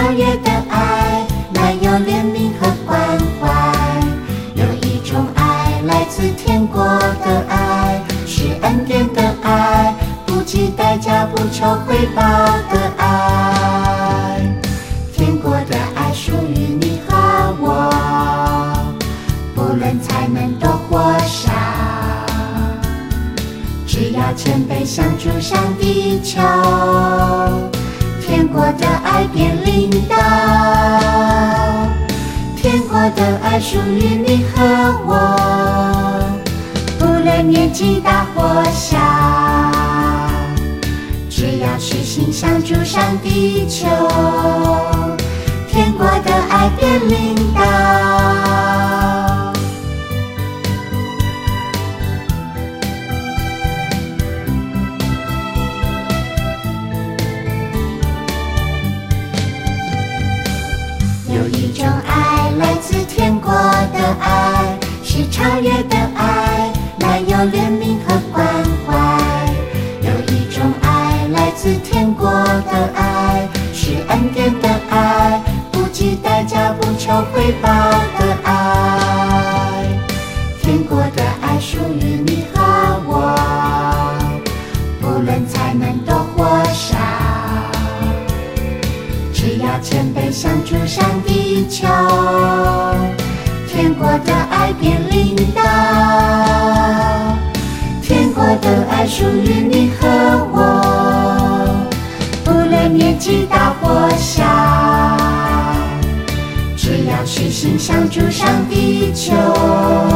超越的爱，满有怜悯和关怀。有一种爱来自天国的爱，是恩典的爱，不计代价不求回报的爱。天国的爱属于你和我，不论才能多或少，只要谦卑向主上地求，天国的爱便临到。天国的爱属于你和我，不论年纪大或小，只要虚心向主上地求，天国的爱便临到。有一种爱来自天国的爱，是超越的爱，满有怜悯和关怀。有一种爱来自天国的爱，是恩典的爱，不计代价不求回报的爱。天国的爱属于你和我，不论才能多或少，只要谦卑向主上地求，天国的爱便临到。天国的爱属于你和我，不论年纪大或小，只要虚心向主上地求，